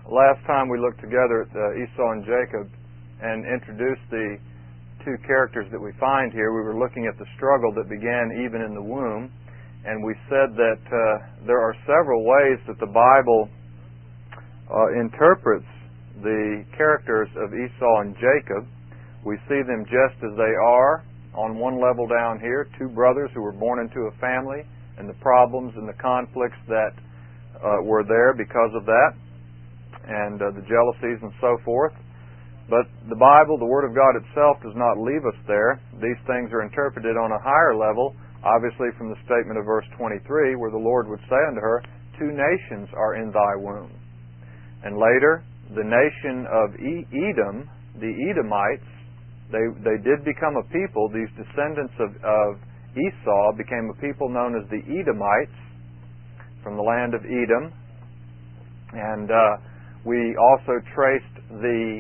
last time we looked together at Esau and Jacob and introduced the two characters that we find here, we were looking at the struggle that began even in the womb, and we said that there are several ways that the Bible interprets the characters of Esau and Jacob. We see them just as they are on one level down here, two brothers who were born into a family, and the problems and the conflicts that were there because of that, and the jealousies and so forth. But the Bible, the Word of God itself, does not leave us there. These things are interpreted on a higher level, obviously from the statement of verse 23, where the Lord would say unto her, two nations are in thy womb. And later, the nation of Edom, the Edomites, they did become a people. These descendants of Esau became a people known as the Edomites from the land of Edom. And we also traced the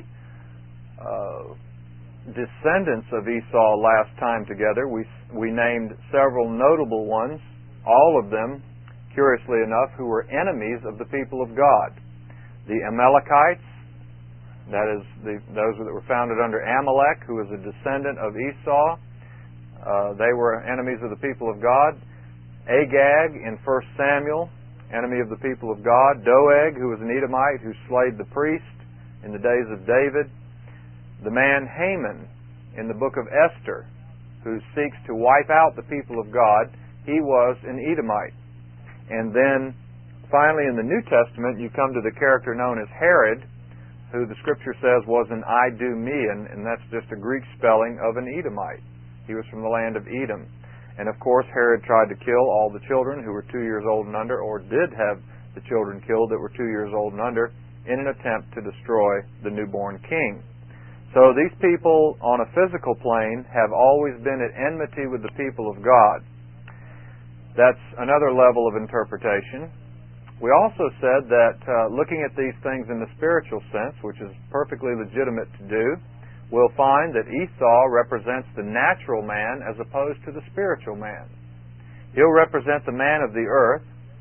descendants of Esau last time together. We named several notable ones, all of them, curiously enough, who were enemies of the people of God. The Amalekites, that is, those that were founded under Amalek, who was a descendant of Esau. They were enemies of the people of God. Agag in 1 Samuel, enemy of the people of God. Doeg, who was an Edomite who slayed the priest in the days of David. The man Haman in the book of Esther, who seeks to wipe out the people of God, he was an Edomite. And then finally in the New Testament you come to the character known as Herod, who the Scripture says was an Idumean, and that's just a Greek spelling of an Edomite. He was from the land of Edom. And of course Herod tried to kill all the children who were 2 years old and under, or did have the children killed that were 2 years old and under, in an attempt to destroy the newborn king. So these people on a physical plane have always been at enmity with the people of God. That's another level of interpretation. We also said that looking at these things in the spiritual sense, which is perfectly legitimate to do, we'll find that Esau represents the natural man as opposed to the spiritual man. He'll represent the man of the earth,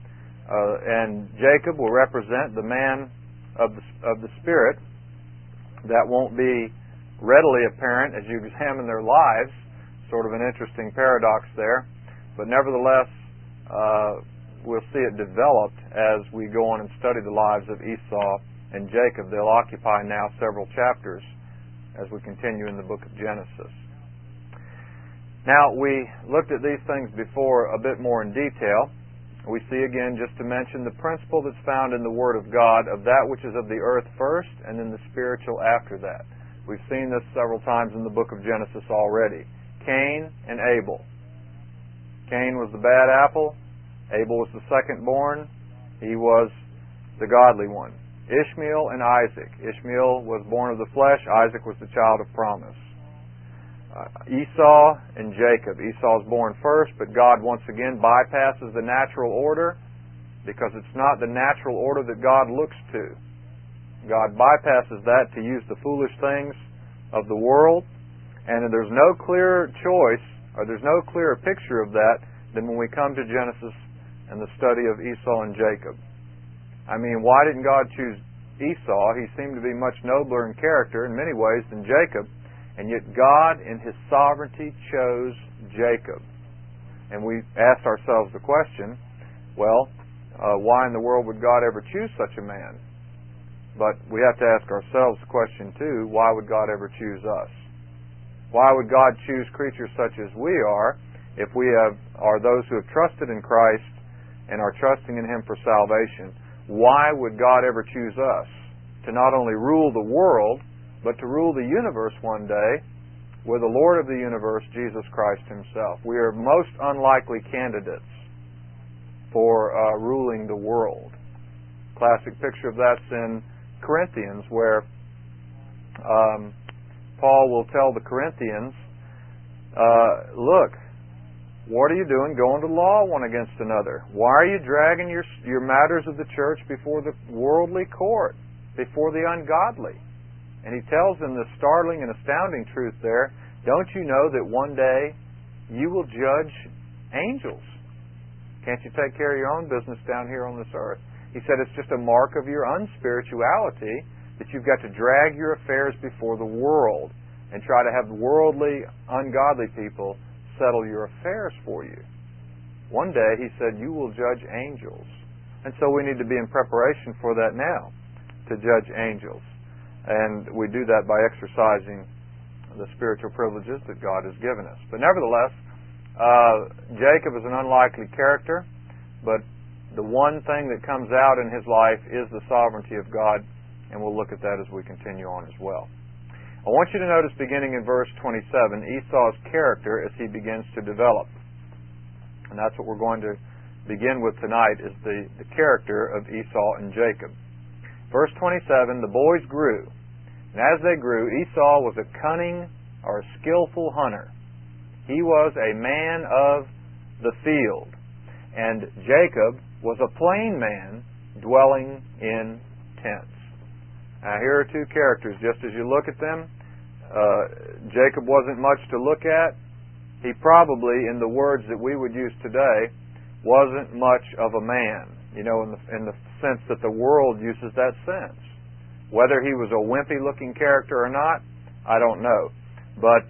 and Jacob will represent the man of the spirit. That won't be readily apparent as you examine their lives. Sort of an interesting paradox there. But nevertheless, we'll see it developed as we go on and study the lives of Esau and Jacob. They'll occupy now several chapters as we continue in the book of Genesis. Now, we looked at these things before a bit more in detail. We see again, just to mention, the principle that's found in the Word of God of that which is of the earth first and then the spiritual after that. We've seen this several times in the book of Genesis already. Cain and Abel. Cain was the bad apple. Abel was the second born. He was the godly one. Ishmael and Isaac. Ishmael was born of the flesh. Isaac was the child of promise. Esau and Jacob. Esau is born first, but God once again bypasses the natural order because it's not the natural order that God looks to. God bypasses that to use the foolish things of the world, and there's no clearer choice, or there's no clearer picture of that than when we come to Genesis and the study of Esau and Jacob. I mean, why didn't God choose Esau? He seemed to be much nobler in character in many ways than Jacob. And yet God, in His sovereignty, chose Jacob. And we asked ourselves the question, well, why in the world would God ever choose such a man? But we have to ask ourselves the question, too, why would God ever choose us? Why would God choose creatures such as we are if we are those who have trusted in Christ and are trusting in Him for salvation? Why would God ever choose us to not only rule the world, but to rule the universe one day with the Lord of the universe, Jesus Christ Himself? We are most unlikely candidates for ruling the world. Classic picture of that's in Corinthians, where Paul will tell the Corinthians, look, what are you doing going to law one against another? Why are you dragging your matters of the church before the worldly court, before the ungodly? And he tells them the startling and astounding truth there, don't you know that one day you will judge angels? Can't you take care of your own business down here on this earth? He said it's just a mark of your unspirituality that you've got to drag your affairs before the world and try to have worldly, ungodly people settle your affairs for you. One day, he said, you will judge angels. And so we need to be in preparation for that now, to judge angels. And we do that by exercising the spiritual privileges that God has given us. But nevertheless, Jacob is an unlikely character, but the one thing that comes out in his life is the sovereignty of God, and we'll look at that as we continue on as well. I want you to notice, beginning in verse 27, Esau's character as he begins to develop. And that's what we're going to begin with tonight, is the character of Esau and Jacob. Verse 27, the boys grew, and as they grew, Esau was a cunning or a skillful hunter. He was a man of the field, and Jacob was a plain man dwelling in tents. Now here are two characters. Just as you look at them, Jacob wasn't much to look at. He probably, in the words that we would use today, wasn't much of a man, in the sense that the world uses that sense. Whether he was a wimpy-looking character or not, I don't know. But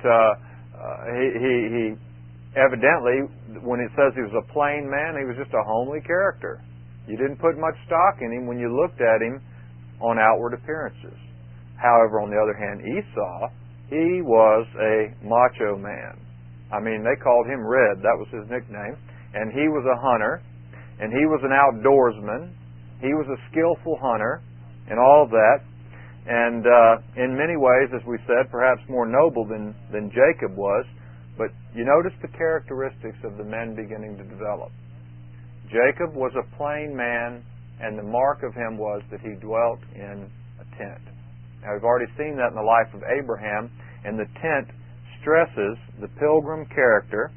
he evidently, when it says he was a plain man, he was just a homely character. You didn't put much stock in him when you looked at him on outward appearances. However, on the other hand, Esau, he was a macho man. I mean, they called him Red. That was his nickname. And he was a hunter, and he was an outdoorsman. He was a skillful hunter, and all of that. And in many ways, as we said, perhaps more noble than Jacob was. But you notice the characteristics of the men beginning to develop. Jacob was a plain man, and the mark of him was that he dwelt in a tent. Now, we've already seen that in the life of Abraham, and the tent stresses the pilgrim character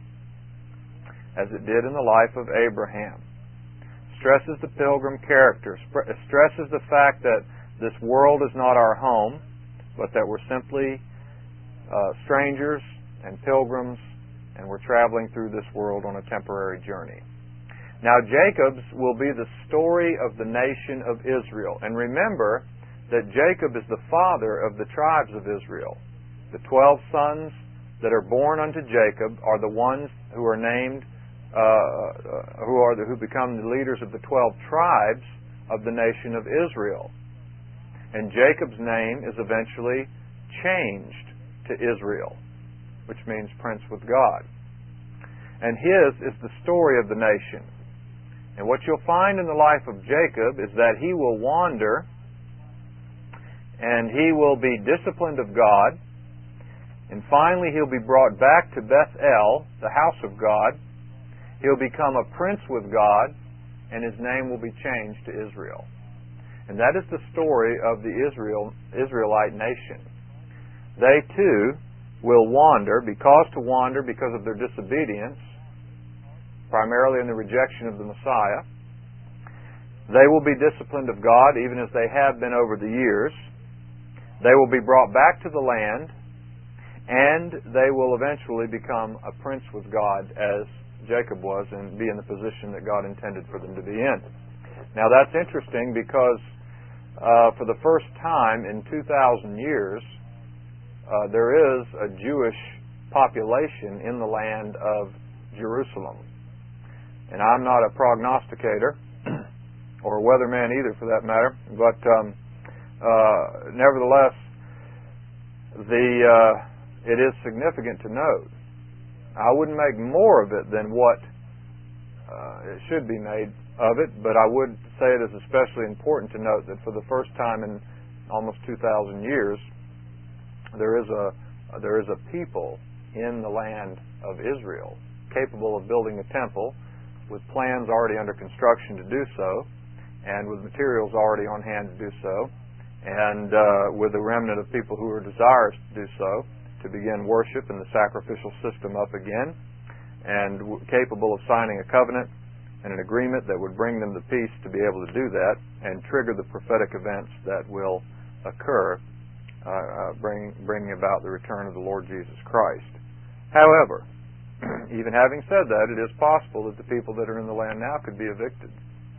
as it did in the life of Abraham. Stresses the pilgrim character, stresses the fact that this world is not our home, but that we're simply strangers and pilgrims, and we're traveling through this world on a temporary journey. Now, Jacob's will be the story of the nation of Israel. And remember that Jacob is the father of the tribes of Israel. The 12 sons that are born unto Jacob are the ones who are named, who become the leaders of the 12 tribes of the nation of Israel. And Jacob's name is eventually changed to Israel, which means Prince with God. And his is the story of the nation. And what you'll find in the life of Jacob is that he will wander, and he will be disciplined of God, and finally he'll be brought back to Bethel, the house of God. He'll become a prince with God, and his name will be changed to Israel. And that is the story of the Israelite nation. They too will wander, because of their disobedience, primarily in the rejection of the Messiah. They will be disciplined of God, even as they have been over the years. They will be brought back to the land, and they will eventually become a prince with God, as Jacob was, and be in the position that God intended for them to be in. Now that's interesting because for the first time in 2,000 years, there is a Jewish population in the land of Jerusalem. And I'm not a prognosticator, or a weatherman either for that matter, but nevertheless, it is significant to note. I wouldn't make more of it than what it should be made of it, but I would say it is especially important to note that for the first time in almost 2,000 years, there is a people in the land of Israel capable of building a temple, with plans already under construction to do so, and with materials already on hand to do so, and with a remnant of people who are desirous to do so, to begin worship and the sacrificial system up again, and capable of signing a covenant and an agreement that would bring them the peace to be able to do that and trigger the prophetic events that will occur, bringing about the return of the Lord Jesus Christ. However, even having said that, it is possible that the people that are in the land now could be evicted.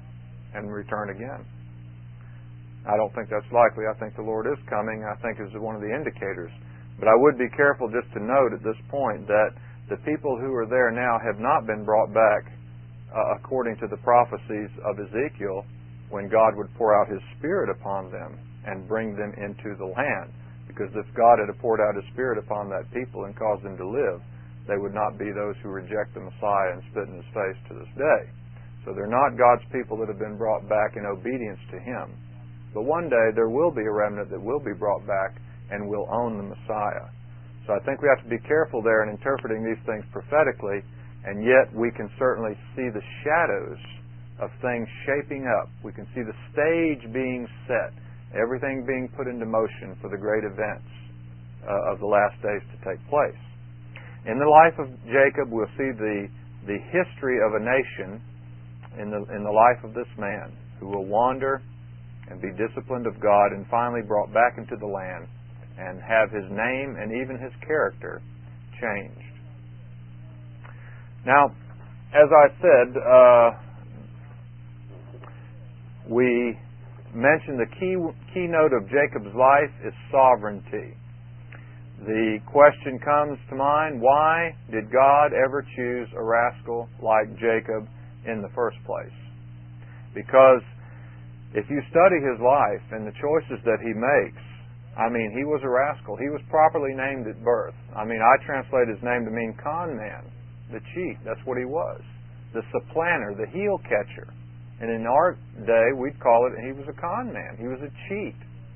and return again. I don't think that's likely. I think the Lord is coming. I think is one of the indicators. But I would be careful just to note at this point that the people who are there now have not been brought back according to the prophecies of Ezekiel, when God would pour out His Spirit upon them and bring them into the land. Because if God had poured out His Spirit upon that people and caused them to live, they would not be those who reject the Messiah and spit in His face to this day. So they're not God's people that have been brought back in obedience to Him. But one day there will be a remnant that will be brought back and will own the Messiah. So I think we have to be careful there in interpreting these things prophetically, and yet we can certainly see the shadows of things shaping up. We can see the stage being set, everything being put into motion for the great events of the last days to take place. In the life of Jacob, we'll see the history of a nation in the life of this man who will wander and be disciplined of God and finally brought back into the land and have his name and even his character changed. Now, as I said, we mentioned the keynote of Jacob's life is sovereignty. The question comes to mind, why did God ever choose a rascal like Jacob in the first place? Because if you study his life and the choices that he makes, he was a rascal. He was properly named at birth. I translate his name to mean con man, the cheat. That's what he was. The supplanter, the heel catcher. And in our day, we'd call it, he was a con man. He was a cheat.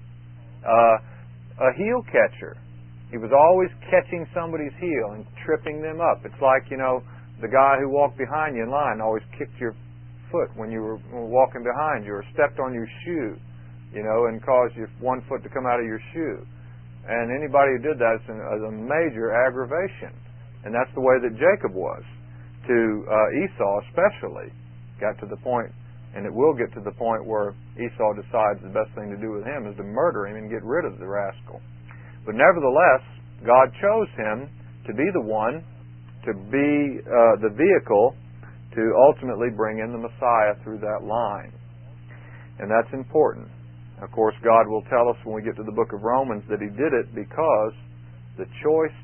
A heel catcher. He was always catching somebody's heel and tripping them up. It's like, the guy who walked behind you in line always kicked your foot when you were walking behind you, or stepped on your shoe, and caused your one foot to come out of your shoe. And anybody who did that is a major aggravation. And that's the way that Jacob was to Esau especially. Got to the point, and it will get to the point where Esau decides the best thing to do with him is to murder him and get rid of the rascal. But nevertheless, God chose him to be the one, to be the vehicle to ultimately bring in the Messiah through that line. And that's important. Of course, God will tell us when we get to the book of Romans that He did it because the choice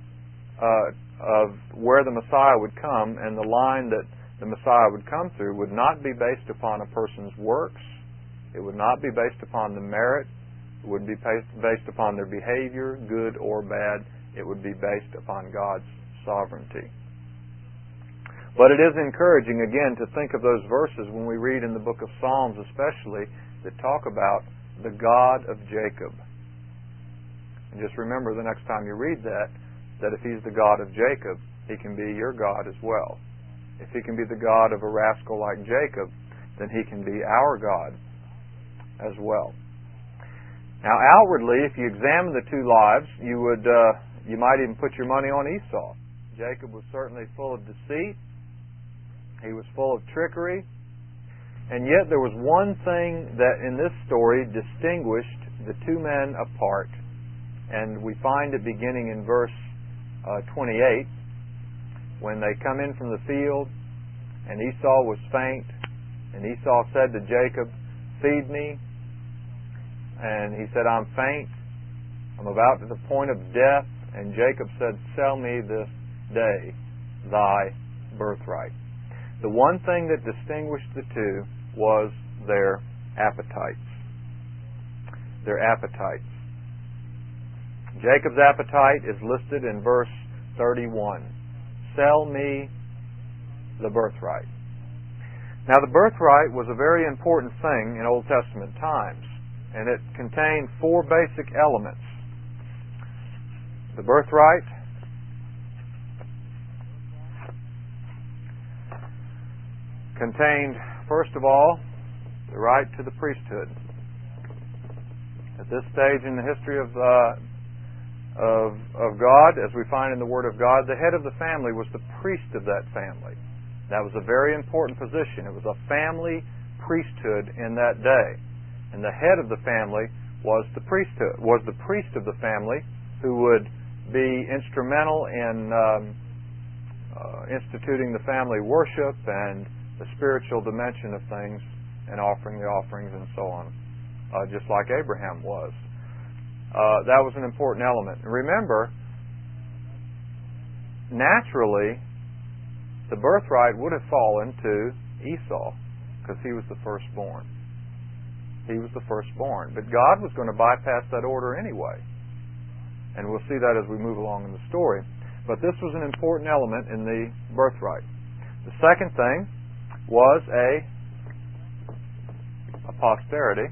of where the Messiah would come and the line that the Messiah would come through would not be based upon a person's works. It would not be based upon the merit. It would be based upon their behavior, good or bad. It would be based upon God's sovereignty. But it is encouraging, again, to think of those verses when we read in the book of Psalms especially that talk about the God of Jacob. And just remember the next time you read that if He's the God of Jacob, He can be your God as well. If He can be the God of a rascal like Jacob, then He can be our God as well. Now, outwardly, if you examine the two lives, you might even put your money on Esau. Jacob was certainly full of deceit. He was full of trickery. And yet there was one thing that in this story distinguished the two men apart. And we find it beginning in verse 28, when they come in from the field, and Esau was faint. And Esau said to Jacob, "Feed me." And he said, "I'm faint. I'm about to the point of death." And Jacob said, "Sell me this day thy birthright." The one thing that distinguished the two was their appetites. Their appetites. Jacob's appetite is listed in verse 31. Sell me the birthright. Now, the birthright was a very important thing in Old Testament times, and it contained four basic elements. The birthright contained, first of all, the right to the priesthood. At this stage in the history of God, as we find in the Word of God, the head of the family was the priest of that family. That was a very important position. It was a family priesthood in that day. And the head of the family was the priesthood, was the priest of the family, who would be instrumental in instituting the family worship and the spiritual dimension of things and offering the offerings and so on, just like Abraham was. That was an important element. And remember, naturally, the birthright would have fallen to Esau because he was the firstborn. He was the firstborn. But God was going to bypass that order anyway. And we'll see that as we move along in the story. But this was an important element in the birthright. The second thing was a posterity.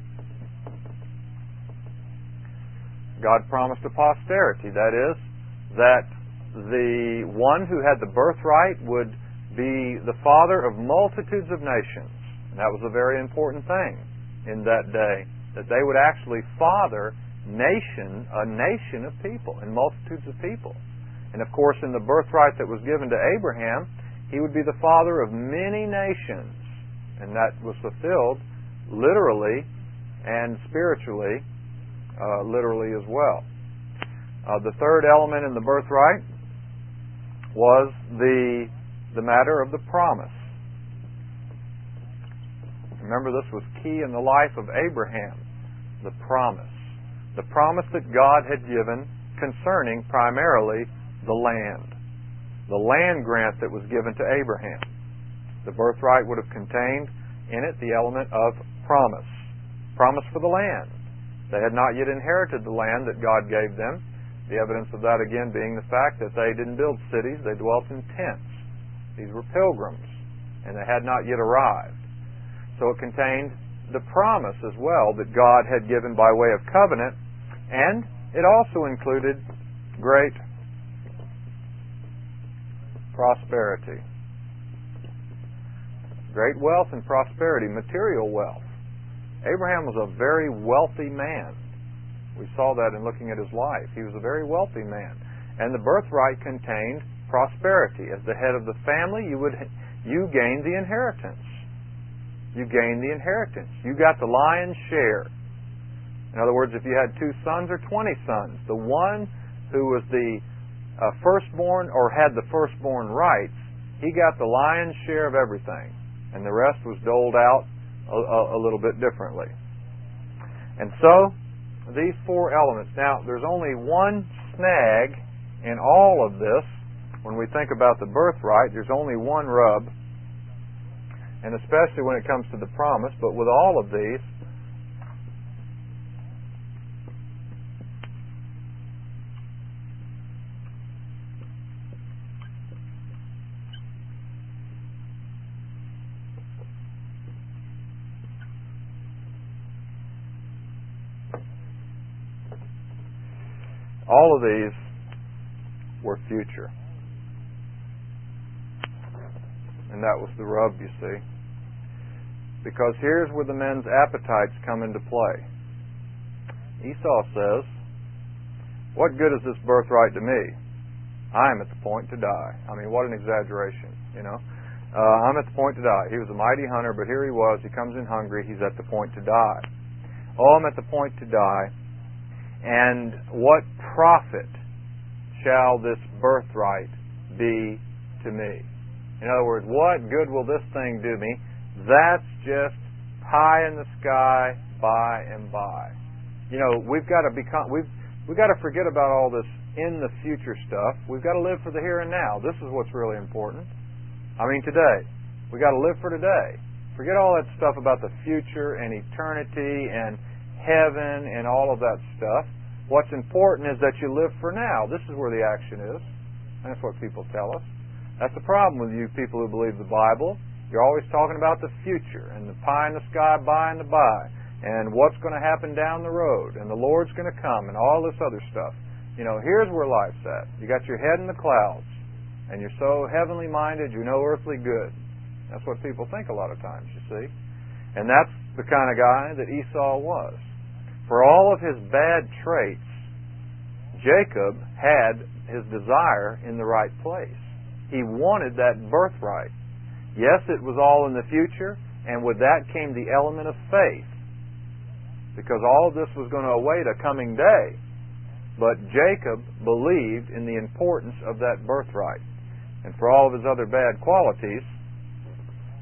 God promised a posterity. That is, that the one who had the birthright would be the father of multitudes of nations. And that was a very important thing in that day, that they would actually father a nation of people, and multitudes of people. And of course, in the birthright that was given to Abraham, he would be the father of many nations. And that was fulfilled literally and spiritually, literally as well. The third element in the birthright was the matter of the promise. Remember, this was key in the life of Abraham, the promise. The promise that God had given concerning primarily the land. The land grant that was given to Abraham. The birthright would have contained in it the element of promise. Promise for the land. They had not yet inherited the land that God gave them. The evidence of that again being the fact that they didn't build cities, they dwelt in tents. These were pilgrims, and they had not yet arrived. So it contained the promise as well that God had given by way of covenant, and it also included great prosperity. Great wealth and prosperity, material wealth. Abraham was a very wealthy man. We saw that in looking at his life. He was a very wealthy man. And the birthright contained prosperity. As the head of the family, you gained the inheritance. You gained the inheritance. You got the lion's share. In other words, if you had 2 sons or 20 sons, the one who was the firstborn or had the firstborn rights, he got the lion's share of everything. And the rest was doled out a little bit differently. And so, these 4 elements. Now, there's only one snag in all of this. When we think about the birthright, there's only one rub. And especially when it comes to the promise. But with all of these, all of these were future. And that was the rub, you see. Because here's where the men's appetites come into play. Esau says, "What good is this birthright to me? I am at the point to die." I mean, what an exaggeration, you know. I'm at the point to die. He was a mighty hunter, but here he was. He comes in hungry. He's at the point to die. Oh, I'm at the point to die. And what profit shall this birthright be to me? In other words, what good will this thing do me? That's just pie in the sky by and by. You know, we've got to forget about all this in the future stuff. We've got to live for the here and now. This is what's really important. I mean, today. We've got to live for today. Forget all that stuff about the future and eternity and heaven and all of that stuff. What's important is that you live for now. This is where the action is. And that's what people tell us. That's the problem with you people who believe the Bible. You're always talking about the future and the pie in the sky by and by and what's going to happen down the road and the Lord's going to come and all this other stuff. You know, here's where life's at. You got your head in the clouds and you're so heavenly minded you're no earthly good. That's what people think a lot of times, you see. And that's the kind of guy that Esau was. For all of his bad traits, Jacob had his desire in the right place. He wanted that birthright. Yes, it was all in the future, and with that came the element of faith. Because all of this was going to await a coming day. But Jacob believed in the importance of that birthright. And for all of his other bad qualities,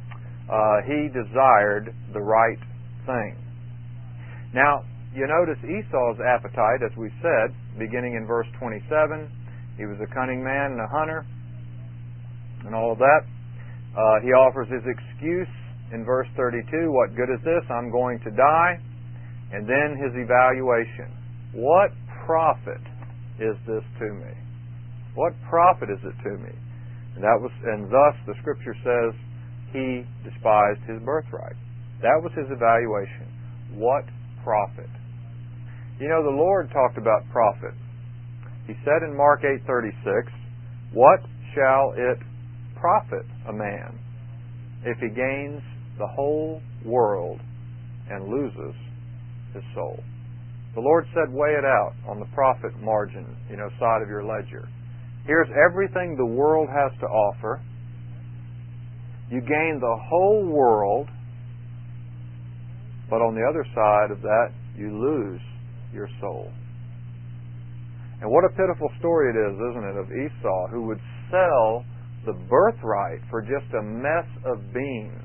he desired the right thing. Now, you notice Esau's appetite, as we said, beginning in verse 27. He was a cunning man and a hunter and all of that. He offers his excuse in verse 32, what good is this? I'm going to die. And then his evaluation. What profit is this to me? What profit is it to me? And thus the Scripture says he despised his birthright. That was his evaluation. What profit? You know, the Lord talked about profit. He said in Mark 8:36, what shall it profit a man if he gains the whole world and loses his soul? The Lord said, weigh it out on the profit margin, side of your ledger. Here's everything the world has to offer. You gain the whole world, but on the other side of that, you lose your soul. And what a pitiful story it is, isn't it, of Esau, who would sell the birthright for just a mess of beans.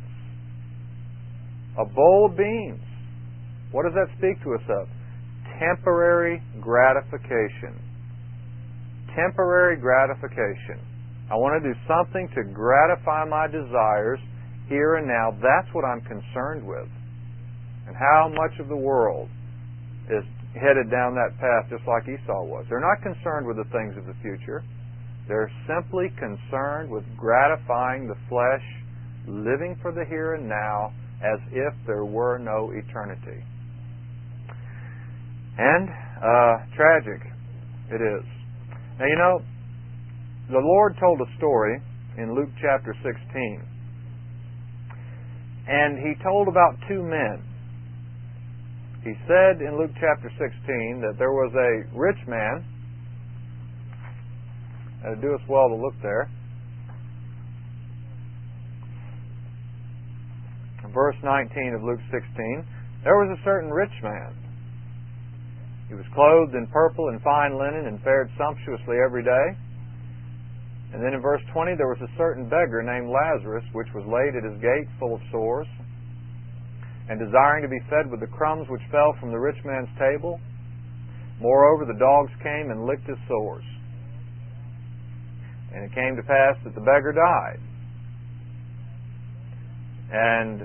A bowl of beans. What does that speak to us of? Temporary gratification. Temporary gratification. I want to do something to gratify my desires here and now. That's what I'm concerned with. And how much of the world is headed down that path just like Esau was. They're not concerned with the things of the future. They're simply concerned with gratifying the flesh, living for the here and now as if there were no eternity. And tragic it is. Now, the Lord told a story in Luke chapter 16. And He told about two men. He said in Luke chapter 16 that there was a rich man. It'd do us well to look there. In verse 19 of Luke 16, there was a certain rich man. He was clothed in purple and fine linen and fared sumptuously every day. And then in verse 20, there was a certain beggar named Lazarus, which was laid at his gate full of sores, and desiring to be fed with the crumbs which fell from the rich man's table. Moreover, the dogs came and licked his sores. And it came to pass that the beggar died, and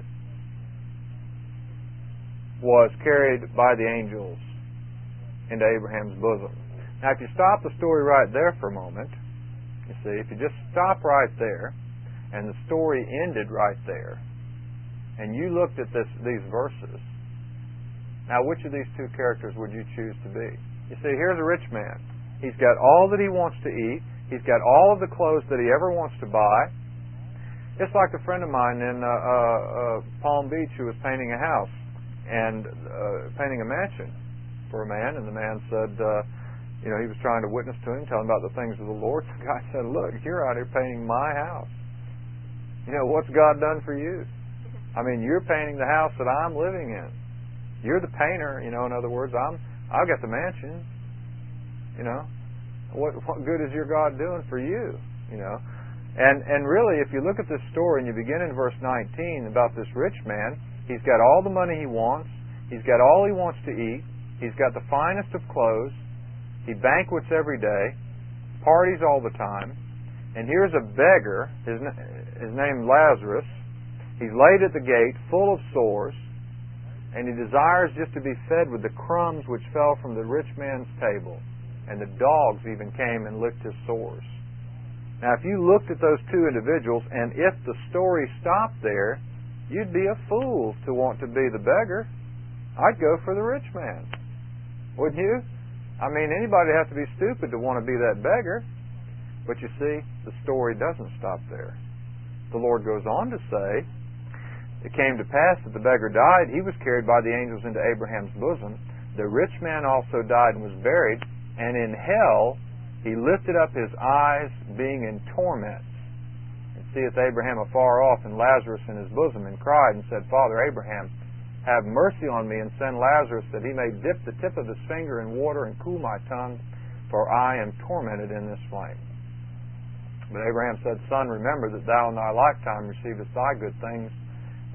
was carried by the angels into Abraham's bosom. Now, if you stop the story right there for a moment, you see, if you just stop right there, and the story ended right there, and you looked at these verses, now which of these two characters would you choose to be? You see, here's a rich man. He's got all that he wants to eat. He's got all of the clothes that he ever wants to buy. It's like a friend of mine in Palm Beach who was painting a house and painting a mansion for a man, and the man said, he was trying to witness to him, tell him about the things of the Lord. The guy said, look, you're out here painting my house. What's God done for you? I mean, you're painting the house that I'm living in. You're the painter, in other words. I've got the mansion. What good is your God doing for you? And really, if you look at this story and you begin in verse 19 about this rich man, he's got all the money he wants. He's got all he wants to eat. He's got the finest of clothes. He banquets every day, parties all the time. And here's a beggar, his name Lazarus. He's laid at the gate, full of sores, and he desires just to be fed with the crumbs which fell from the rich man's table. And the dogs even came and licked his sores. Now, if you looked at those two individuals, and if the story stopped there, you'd be a fool to want to be the beggar. I'd go for the rich man. Wouldn't you? I mean, anybody would have to be stupid to want to be that beggar. But you see, the story doesn't stop there. The Lord goes on to say, it came to pass that the beggar died. He was carried by the angels into Abraham's bosom. The rich man also died and was buried. And in hell he lifted up his eyes, being in torments, and seeth Abraham afar off, and Lazarus in his bosom, and cried, and said, Father Abraham, have mercy on me, and send Lazarus, that he may dip the tip of his finger in water, and cool my tongue, for I am tormented in this flame. But Abraham said, Son, remember that thou in thy lifetime receivest thy good things,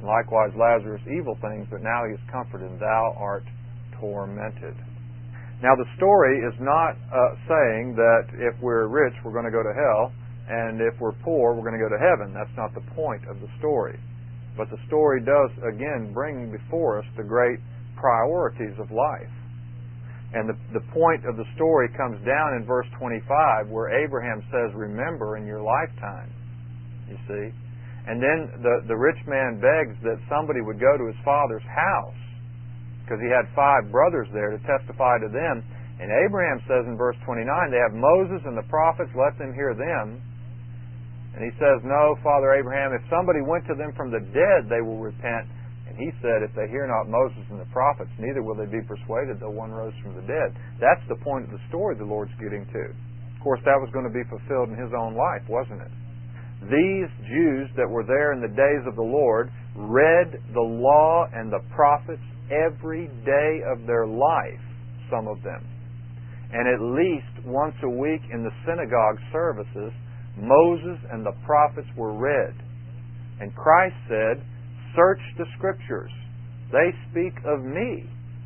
And likewise Lazarus evil things, but now he is comforted, and thou art tormented. Now the story is not saying that if we're rich we're going to go to hell, and if we're poor we're going to go to heaven. That's not the point of the story. But the story does again bring before us the great priorities of life. And the point of the story comes down in verse 25, where Abraham says, remember in your lifetime, you see. And then the rich man begs that somebody would go to his father's house, because he had 5 brothers there, to testify to them. And Abraham says in verse 29, they have Moses and the prophets, let them hear them. And he says, no, Father Abraham, if somebody went to them from the dead, they will repent. And he said, if they hear not Moses and the prophets, neither will they be persuaded, though one rose from the dead. That's the point of the story the Lord's getting to. Of course, that was going to be fulfilled in His own life, wasn't it? These Jews that were there in the days of the Lord read the law and the prophets every day of their life, some of them. And at least once a week in the synagogue services, Moses and the prophets were read. And Christ said, search the Scriptures. They speak of me.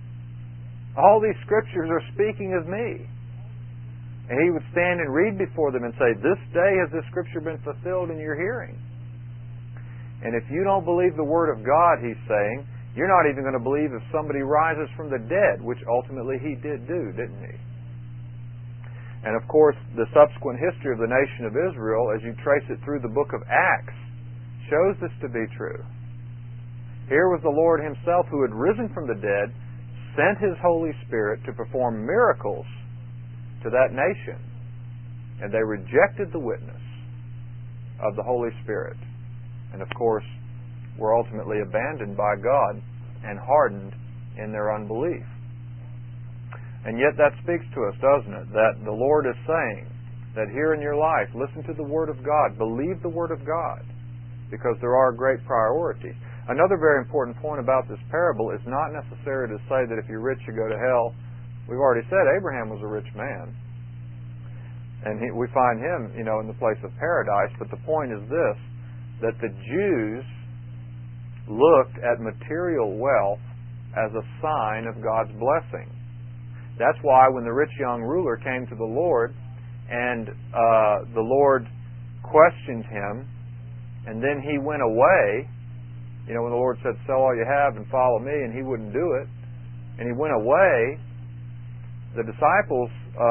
All these Scriptures are speaking of me. And He would stand and read before them and say, this day has this Scripture been fulfilled in your hearing. And if you don't believe the Word of God, He's saying, you're not even going to believe if somebody rises from the dead, which ultimately He did do, didn't He? And of course, the subsequent history of the nation of Israel, as you trace it through the book of Acts, shows this to be true. Here was the Lord Himself, who had risen from the dead, sent His Holy Spirit to perform miracles to that nation. And they rejected the witness of the Holy Spirit. And of course, were ultimately abandoned by God and hardened in their unbelief. And yet that speaks to us, doesn't it? That the Lord is saying that here in your life, listen to the Word of God. Believe the Word of God, because there are great priorities. Another very important point about this parable is not necessary to say that if you're rich you go to hell. We've already said Abraham was a rich man. And we find him, in the place of paradise. But the point is this, that the Jews looked at material wealth as a sign of God's blessing. That's why when the rich young ruler came to the Lord and the Lord questioned him, and then he went away, when the Lord said, sell all you have and follow me, and he wouldn't do it, and he went away, the disciples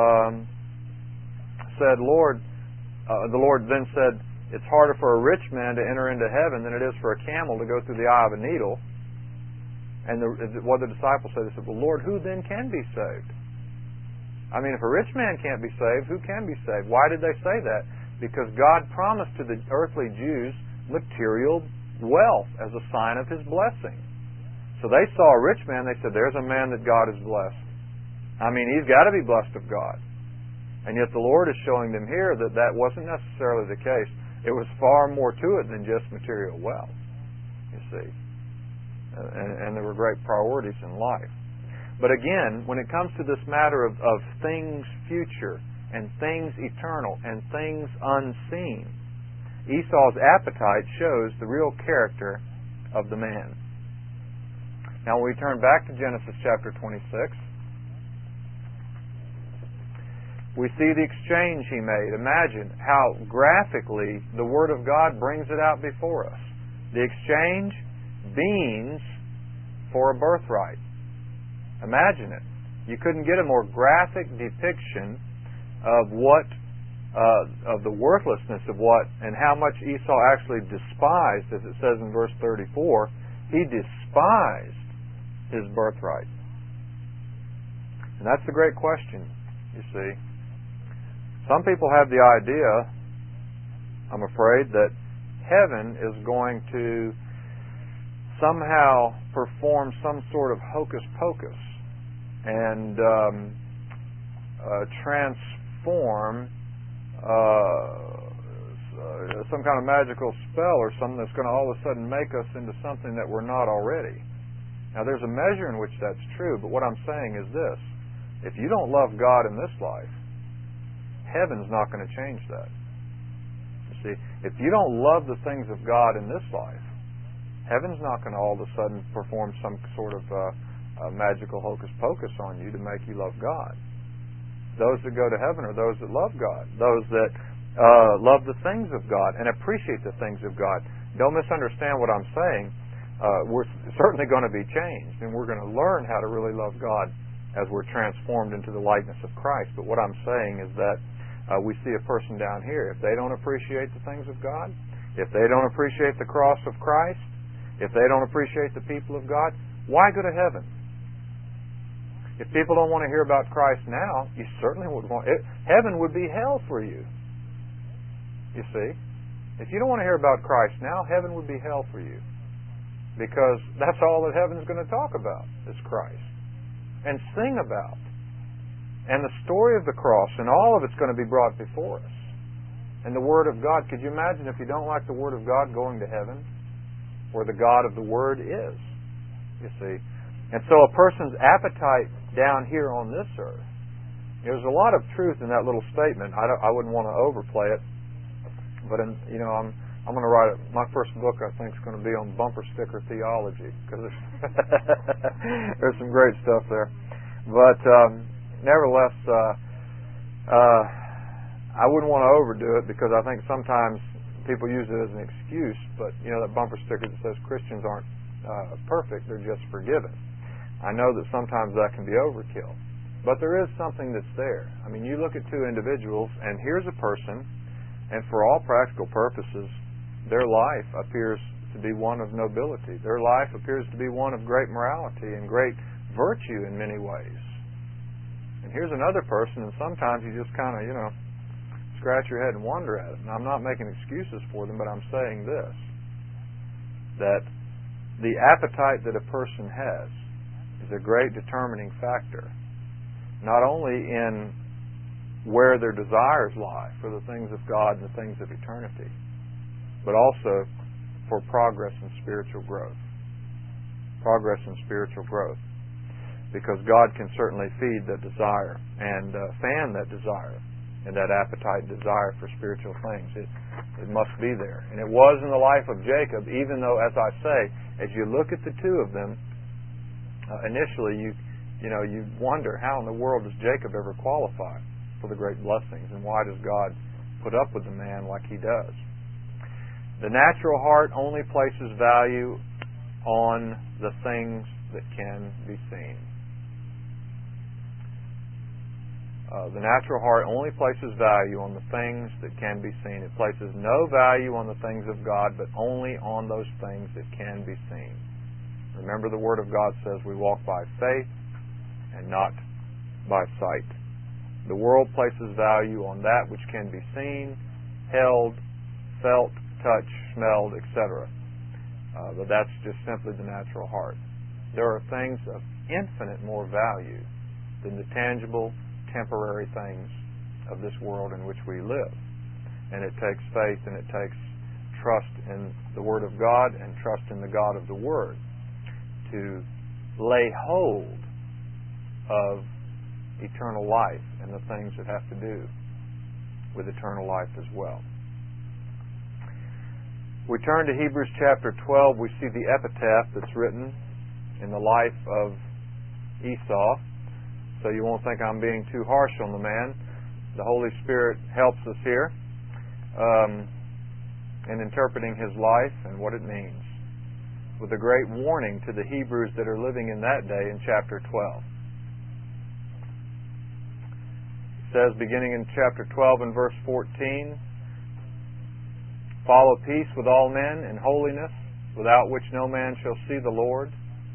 said, Lord, the Lord then said, it's harder for a rich man to enter into heaven than it is for a camel to go through the eye of a needle. And what the disciples said, they said, well, Lord, who then can be saved? I mean, if a rich man can't be saved, who can be saved? Why did they say that? Because God promised to the earthly Jews material wealth as a sign of His blessing. So they saw a rich man, they said, there's a man that God has blessed. I mean, he's got to be blessed of God. And yet the Lord is showing them here that that wasn't necessarily the case. It was far more to it than just material wealth, you see. And there were great priorities in life. But again, when it comes to this matter of things future and things eternal and things unseen, Esau's appetite shows the real character of the man. Now when we turn back to Genesis chapter 26, we see the exchange he made. Imagine how graphically the Word of God brings it out before us. The exchange, beans for a birthright. Imagine it. You couldn't get a more graphic depiction of what, of the worthlessness of what, and how much Esau actually despised, as it says in verse 34. He despised his birthright. And that's the great question, you see. Some people have the idea, I'm afraid, that heaven is going to somehow perform some sort of hocus pocus and transform some kind of magical spell or something that's going to all of a sudden make us into something that we're not already. Now there's a measure in which that's true, but what I'm saying is this. If you don't love God in this life, heaven's not going to change that. You see, if you don't love the things of God in this life, Heaven's not going to all of a sudden perform some sort of magical hocus pocus on you to make you love God. Those that go to heaven are those that love God, those that love the things of God and appreciate the things of God. Don't misunderstand what I'm saying. We're certainly going to be changed, and we're going to learn how to really love God as we're transformed into the likeness of Christ. But what I'm saying is that we see a person down here. If they don't appreciate the things of God, if they don't appreciate the cross of Christ, if they don't appreciate the people of God, why go to heaven? If people don't want to hear about Christ now, you certainly would want it. Heaven would be hell for you. You see? If you don't want to hear about Christ now, heaven would be hell for you. Because that's all that heaven is going to talk about is Christ. And sing about. And the story of the cross, and all of it's going to be brought before us. And the Word of God. Could you imagine if you don't like the Word of God going to heaven? Where the God of the Word is. You see? And so a person's appetite down here on this earth, there's a lot of truth in that little statement. I wouldn't want to overplay it. But, I'm going to write it. My first book, I think, is going to be on bumper sticker theology, because there's some great stuff there. But nevertheless, I wouldn't want to overdo it, because I think sometimes people use it as an excuse. But that bumper sticker that says Christians aren't perfect; they're just forgiven. I know that sometimes that can be overkill, but there is something that's there. I mean, you look at two individuals, and here's a person, and for all practical purposes, their life appears to be one of nobility. Their life appears to be one of great morality and great virtue in many ways. And here's another person, and sometimes you just kind of, scratch your head and wonder at it. And I'm not making excuses for them, but I'm saying this, that the appetite that a person has is a great determining factor, not only in where their desires lie for the things of God and the things of eternity, but also for progress and spiritual growth. Progress and spiritual growth. Because God can certainly feed that desire and fan that desire and that appetite and desire for spiritual things. It must be there. And it was in the life of Jacob, even though, as I say, as you look at the two of them, initially you wonder, how in the world does Jacob ever qualify for the great blessings, and why does God put up with a man like he does? The natural heart only places value on the things that can be seen. The natural heart only places value on the things that can be seen. It places no value on the things of God, but only on those things that can be seen. Remember, the Word of God says we walk by faith and not by sight. The world places value on that which can be seen, held, felt, touched, smelled, etc. But that's just simply the natural heart. There are things of infinite more value than the tangible, temporary things of this world in which we live. And it takes faith, and it takes trust in the Word of God and trust in the God of the Word to lay hold of eternal life and the things that have to do with eternal life as well. We turn to Hebrews chapter 12. We see the epitaph that's written in the life of Esau. So you won't think I'm being too harsh on the man. The Holy Spirit helps us here in interpreting his life and what it means, with a great warning to the Hebrews that are living in that day in chapter 12. It says, beginning in chapter 12 and verse 14, follow peace with all men and holiness, without which no man shall see the Lord.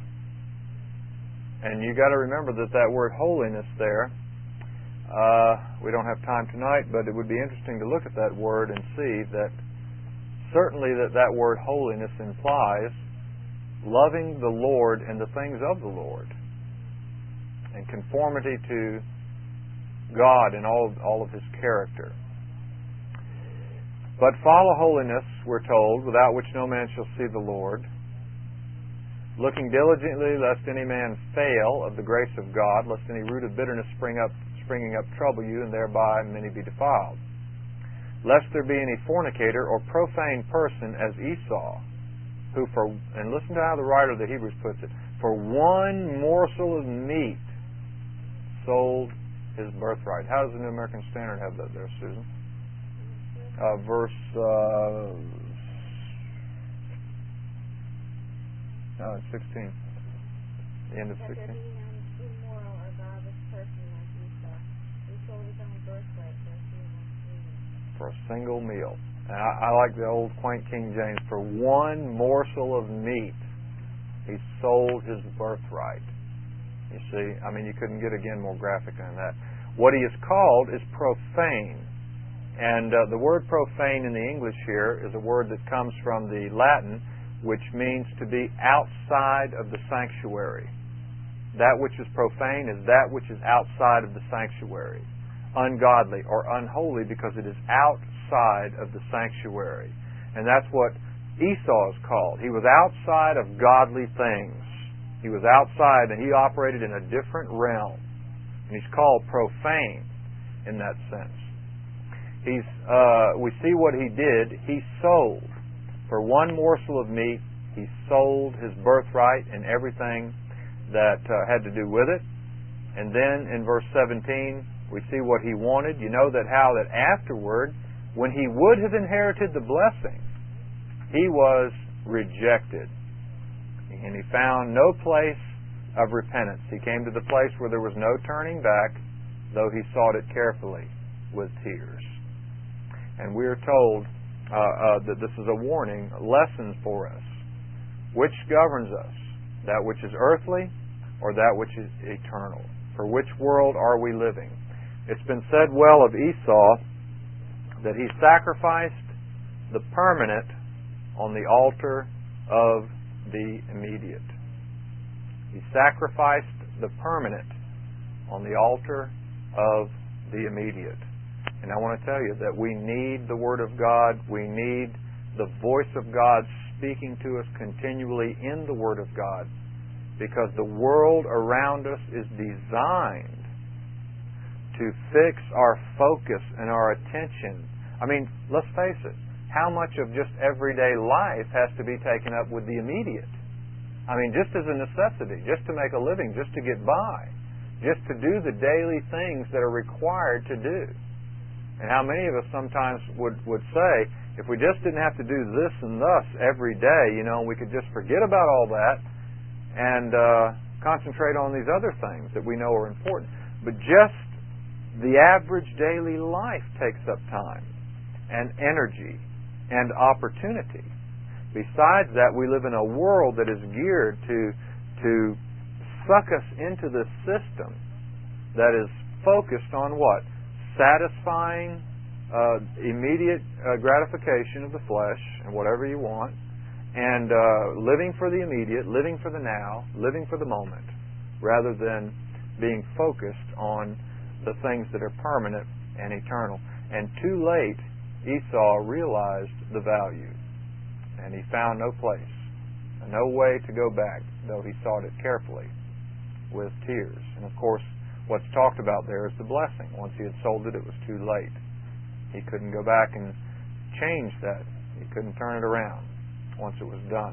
And you got to remember that word holiness there, we don't have time tonight, but it would be interesting to look at that word and see that certainly that word holiness implies loving the Lord and the things of the Lord, and conformity to God and all of His character. But follow holiness, we're told, without which no man shall see the Lord, looking diligently lest any man fail of the grace of God, lest any root of bitterness springing up trouble you, and thereby many be defiled. Lest there be any fornicator or profane person as Esau, who and listen to how the writer of the Hebrews puts it, for one morsel of meat sold his birthright. How does the New American Standard have that there, Susan? Verse 16. The end of 16. For a single meal. And I like the old quaint King James. For one morsel of meat, he sold his birthright. You see, I mean, you couldn't get again more graphic than that. What he is called is profane. And the word profane in the English here is a word that comes from the Latin, which means to be outside of the sanctuary. That which is profane is that which is outside of the sanctuary. Ungodly or unholy because it is outside of the sanctuary. And that's what Esau is called. He was outside of godly things. He was outside and he operated in a different realm. And he's called profane in that sense. We see what he did. He sold. For one morsel of meat, he sold his birthright and everything that had to do with it. And then in verse 17, we see what he wanted. You know that afterward, when he would have inherited the blessing, he was rejected. And he found no place of repentance. He came to the place where there was no turning back, though he sought it carefully with tears. And we are told that this is a warning, a lesson for us. Which governs us? That which is earthly or that which is eternal? For which world are we living? It's been said well of Esau that he sacrificed the permanent on the altar of the immediate. He sacrificed the permanent on the altar of the immediate. And I want to tell you that we need the Word of God. We need the voice of God speaking to us continually in the Word of God, because the world around us is designed to fix our focus and our attention. I mean, let's face it. How much of just everyday life has to be taken up with the immediate? I mean, just as a necessity, just to make a living, just to get by, just to do the daily things that are required to do. And how many of us sometimes would say, if we just didn't have to do this and thus every day, we could just forget about all that and concentrate on these other things that we know are important. But just the average daily life takes up time and energy and opportunity. Besides that, we live in a world that is geared to suck us into this system that is focused on what? Satisfying immediate gratification of the flesh and whatever you want, and living for the immediate, living for the now, living for the moment, rather than being focused on the things that are permanent and eternal. And too late, Esau realized the value, and he found no place, no way to go back, though he sought it carefully with tears. And of course, what's talked about there is the blessing. Once he had sold it, it was too late. He couldn't go back and change that. He couldn't turn it around once it was done.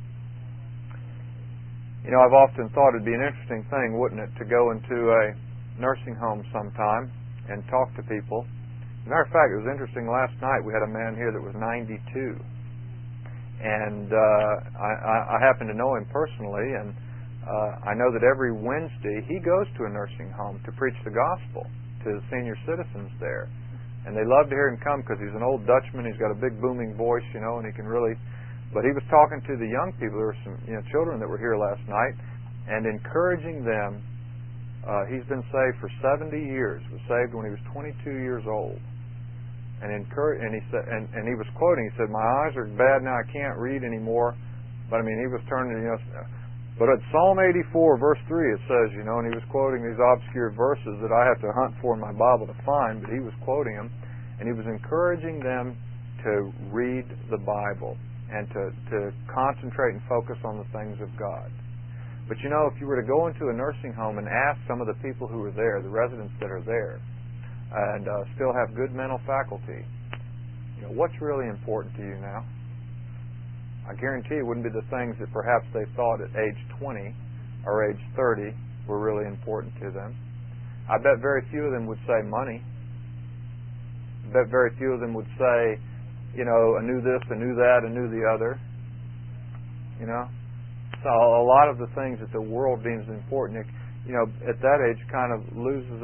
I've often thought it'd be an interesting thing, wouldn't it, to go into a nursing home sometime and talk to people. As a matter of fact, it was interesting. Last night we had a man here that was 92. And I happen to know him personally, and I know that every Wednesday he goes to a nursing home to preach the gospel to the senior citizens there. And they love to hear him come because he's an old Dutchman. He's got a big booming voice, and he can really... But he was talking to the young people. There were some children that were here last night and encouraging them. He's been saved for 70 years. Was saved when he was 22 years old. And he said, and he was quoting. He said, "My eyes are bad now. I can't read anymore." But he was turning. But at Psalm 84, verse 3, it says, and he was quoting these obscure verses that I have to hunt for in my Bible to find, but he was quoting them, and he was encouraging them to read the Bible and to concentrate and focus on the things of God. But if you were to go into a nursing home and ask some of the people who are there, the residents that are there, and still have good mental faculty, what's really important to you now? I guarantee it wouldn't be the things that perhaps they thought at age 20 or age 30 were really important to them. I bet very few of them would say money. I bet very few of them would say, I knew this, I knew that, I knew the other. So a lot of the things that the world deems important, at that age kind of loses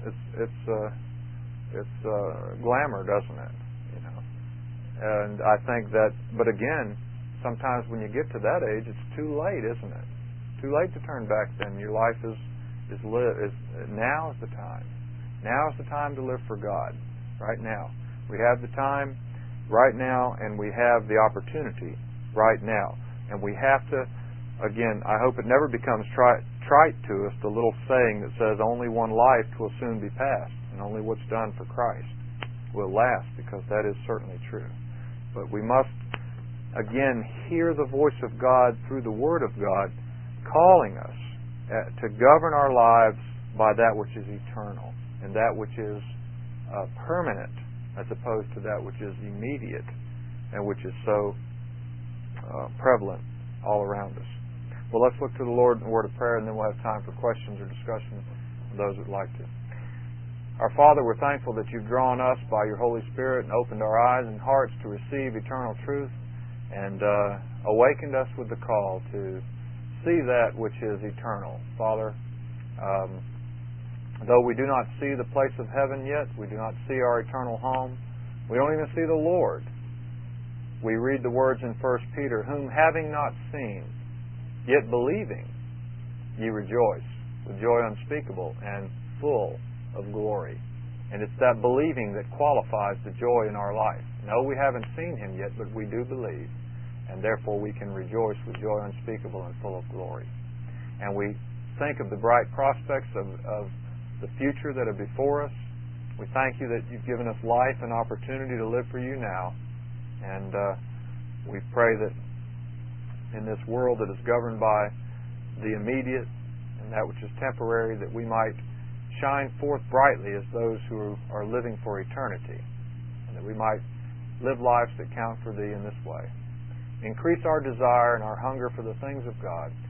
its glamour, doesn't it? And I think that, but again, sometimes when you get to that age, it's too late, isn't it? Too late to turn back then. Your life is now is the time. Now is the time to live for God. Right now. We have the time right now, and we have the opportunity right now. And we have to, again, I hope it never becomes trite to us, the little saying that says only one life will soon be passed, and only what's done for Christ will last, because that is certainly true. But we must, again, hear the voice of God through the Word of God calling us to govern our lives by that which is eternal and that which is permanent, as opposed to that which is immediate and which is so prevalent all around us. Well, let's look to the Lord in a word of prayer, and then we'll have time for questions or discussion from those that would like to. Our Father, we're thankful that you've drawn us by your Holy Spirit and opened our eyes and hearts to receive eternal truth, and awakened us with the call to see that which is eternal. Father, though we do not see the place of heaven yet, we do not see our eternal home, we don't even see the Lord. We read the words in 1 Peter, whom having not seen, yet believing, ye rejoice with joy unspeakable and full of glory. And it's that believing that qualifies the joy in our life. No, we haven't seen Him yet, but we do believe, and therefore we can rejoice with joy unspeakable and full of glory. And we think of the bright prospects of the future that are before us. We thank you that you've given us life and opportunity to live for you now. And we pray that in this world that is governed by the immediate and that which is temporary, that we might shine forth brightly as those who are living for eternity, and that we might live lives that count for Thee in this way. Increase our desire and our hunger for the things of God,